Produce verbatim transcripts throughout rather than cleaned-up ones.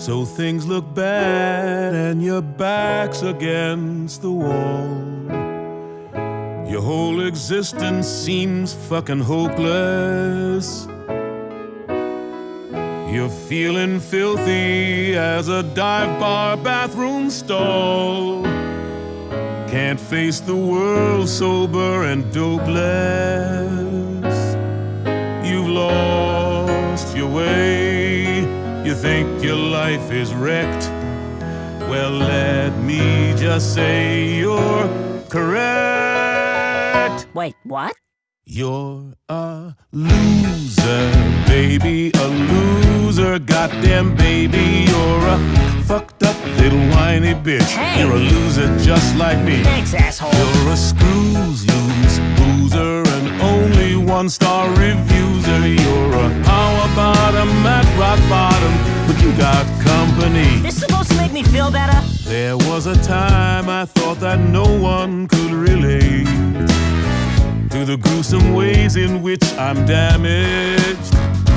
So things look bad and your back's against the wall. Your whole existence seems fucking hopeless. You're feeling filthy as a dive bar bathroom stall. Can't face the world sober and dopeless. You've lost your way. You think your life is wrecked. Well, let me just say you're correct. Wait, what? You're a loser, baby, a loser, goddamn baby. You're a fucked up little whiny bitch. Hey. You're a loser just like me. Thanks, asshole. You're a screws loose boozer and only one-star revuser. You're a power bottom at rock bottom, but you got company. This supposed to make me feel better? There was a time I thought that no one could relate to the gruesome ways in which I'm damaged.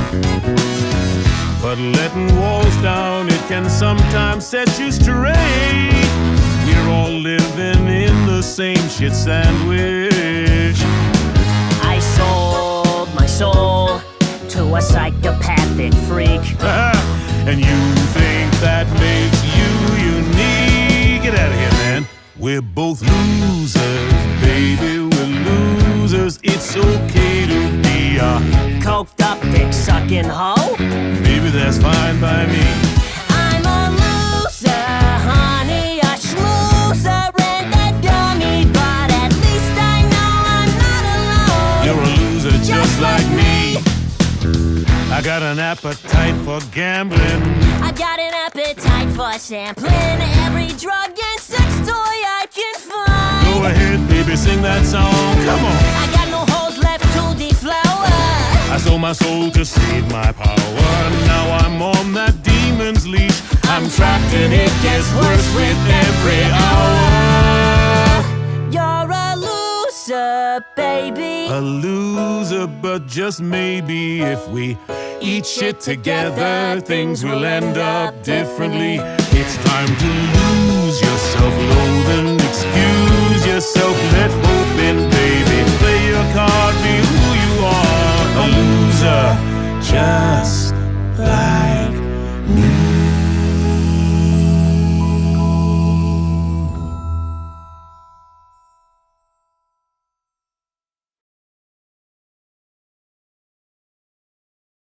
But letting walls down, it can sometimes set you straight. We're all living in the same shit sandwich. I sold my soul to a psychopathic freak. And you think that makes you unique? Get out of here, man. We're both losers, baby, we're losers. It's okay to be a Coked up dick-sucking hoe? maybe that's fine by me. I'm a loser, honey, a schmoozer and a dummy, but at least I know I'm not alone. You're a loser just like me. I got an appetite for gambling. I've got an appetite for sampling every drug and sex toy I can find. Go ahead, baby, sing that song. Come on. I got no holes left to deflower. I sold my soul to save my power. Now I'm on that demon's leash. I'm trapped and it gets worse with every hour. You're a loser, baby. A loser, but just maybe if we eat shit together, things will end up differently. It's time to lose yourself, loathe, excuse yourself, let hope in, baby. Play your card, be who you are. A loser, just